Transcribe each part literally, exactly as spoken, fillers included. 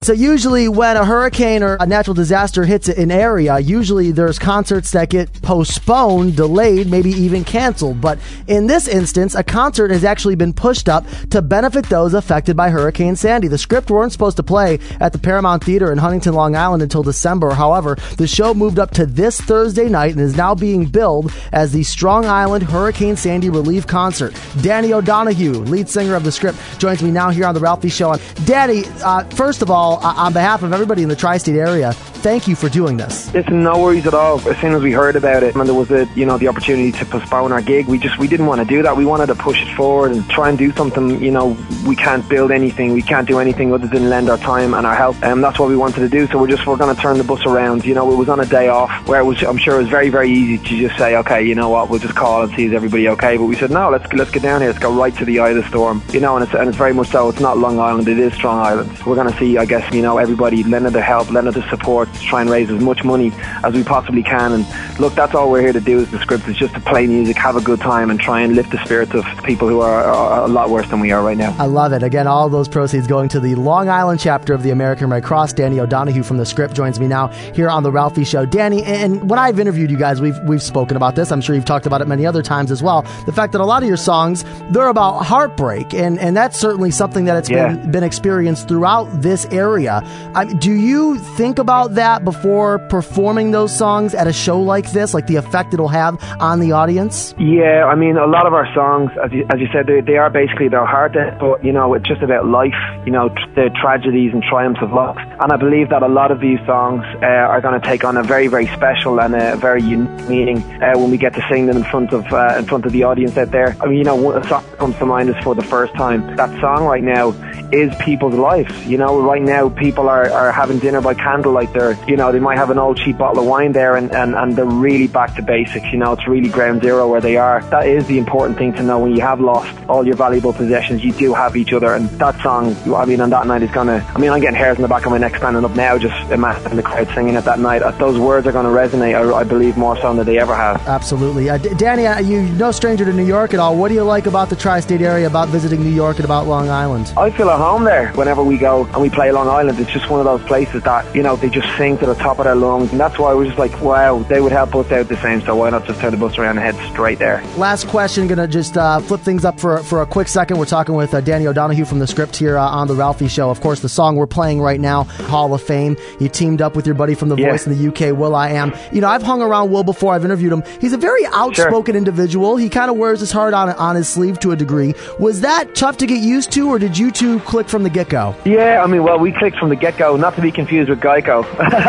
So usually when a hurricane or a natural disaster hits an area, usually there's concerts that get postponed, delayed, maybe even canceled. But in this instance, a concert has actually been pushed up to benefit those affected by Hurricane Sandy. The Script weren't supposed to play at the Paramount Theater in Huntington, Long Island until December. However, the show moved up to this Thursday night and is now being billed as the Strong Island Hurricane Sandy Relief Concert. Danny O'Donohue, lead singer of The Script, joins me now here on The Ralphie Show. And Danny, uh, first of all, uh, on behalf of everybody in the tri-state area, thank you for doing this. Listen, no worries at all. As soon as we heard about it and there was a, you know, the opportunity to postpone our gig, we just we didn't want to do that. We wanted to push it forward and try and do something. You know, we can't build anything, we can't do anything other than lend our time and our help, and um, that's what we wanted to do. So we're just we're going to turn the bus around. You know, it was on a day off where it was. I'm sure it was very very easy to just say, okay, you know what, we'll just call and see is everybody okay. But we said no, let's let's get down here. Let's go right to the eye of the storm. You know, and it's and it's very much so. It's not Long Island. It is Strong Island. We're going to see, I guess, you know, everybody lending their help, lending their support to try and raise as much money as we possibly can. And look, that's all we're here to do as The Script, is just to play music, have a good time, and try and lift the spirits of people who are, are a lot worse than we are right now. I love it. Again, all those proceeds going to the Long Island chapter of the American Red Cross. Danny O'Donohue from The Script joins me now here on The Ralphie Show. Danny, and when I've interviewed you guys, we've we've spoken about this. I'm sure you've talked about it many other times as well. The fact that a lot of your songs, they're about heartbreak, and, and that's certainly something that it's yeah. been, been experienced throughout this area. I mean, do you think about that before performing those songs at a show like this, like the effect it'll have on the audience? Yeah, I mean, a lot of our songs, as you, as you said, they, they are basically, they're hard to, but, you know, it's just about life, you know, tr- the tragedies and triumphs of life. And I believe that a lot of these songs uh, are going to take on a very, very special and a very unique meaning uh, when we get to sing them in front of uh, in front of the audience out there. I mean, you know, a song that comes to mind is For the First Time. That song right now is people's lives. You know, right now people are, are having dinner by candlelight. They're, you know, they might have an old cheap bottle of wine there, and, and, and they're really back to basics. You know, it's really ground zero where they are. That is the important thing to know. When you have lost all your valuable possessions, you do have each other. And that song, I mean, on that night is gonna, I mean, I'm getting hairs in the back of my neck standing up now, just imagining the crowd singing it that night. Those words are gonna resonate, I, I believe, more so than they ever have. Absolutely. Uh, D- Danny, uh, you're no stranger to New York at all. What do you like about the tri-state area, about visiting New York and about Long Island? I feel at home there whenever we go and we play Long Island. It's just one of those places that, you know, they just sing to the top of their lungs, and that's why we're just like, wow, they would help us out the same, so why not just turn the bus around and head straight there. Last question, gonna just uh, flip things up for, for a quick second. We're talking with uh, Danny O'Donohue from The Script here uh, on The Ralphie Show. Of course, the song we're playing right now, Hall of Fame. You teamed up with your buddy from The yeah. Voice in the U K, Will I Am. You know, I've hung around Will before, I've interviewed him. He's a very outspoken sure. individual. He kind of wears his heart on, on his sleeve to a degree. Was that tough to get used to, or did you two click from the get-go? Yeah, I mean, well, we clicked from the get-go, not to be confused with Geico.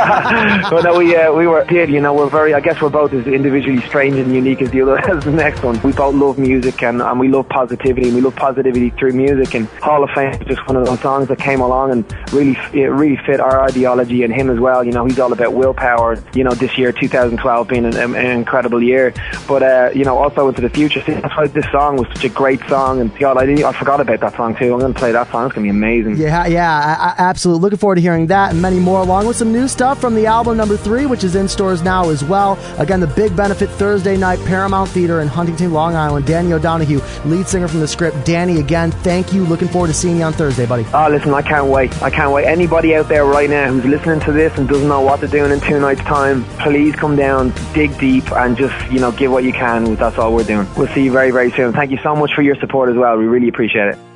But no, we uh, we were did, you know, we're very, I guess we're both as individually strange and unique as the other as the next one. We both love music, and, and we love positivity, and we love positivity through music, and Hall of Fame is just one of those songs that came along and really it really fit our ideology and him as well. You know, he's all about willpower. You know, this year, two thousand twelve, being an, an incredible year, but uh, you know, also into the future. See, that's why this song was such a great song, and God, I didn't, I forgot about that song too. I'm going to play that song. It's going to be amazing. Yeah, yeah, I, I, absolutely. Looking forward to hearing that and many more, along with some new stuff from the album number three, which is in stores now as well. Again, the big benefit Thursday night, Paramount Theater in Huntington, Long Island. Danny O'Donohue, lead singer from The Script. Danny, again, thank you. Looking forward to seeing you on Thursday, buddy. Oh, listen, I can't wait. I can't wait. Anybody out there right now who's listening to this and doesn't know what they're doing in two nights' time, please come down, dig deep, and just, you know, give what you can. That's all we're doing. We'll see you very, very soon. Thank you so much for your support as well. We really appreciate it.